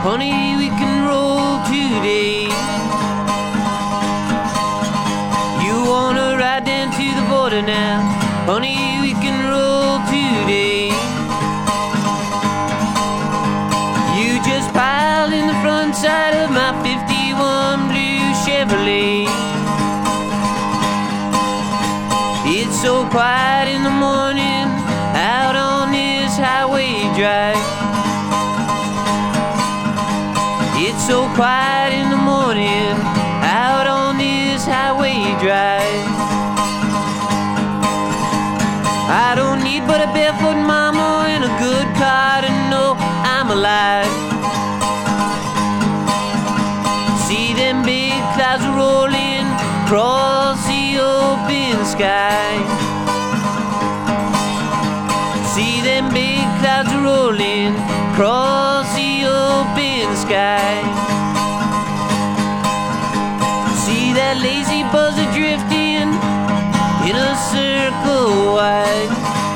honey, we can roll today. You wanna ride down to the border now, honey, we can roll today. You just piled in the front side of my 51 blue Chevrolet. It's so quiet in the morning out on this highway drive. It's so quiet in the morning out on this highway drive. I don't need but a barefoot mama and a good car to know I'm alive. See them big clouds rolling across the open sky. See them big clouds rolling across the open sky. See that lazy buzzer drifting in a circle wide.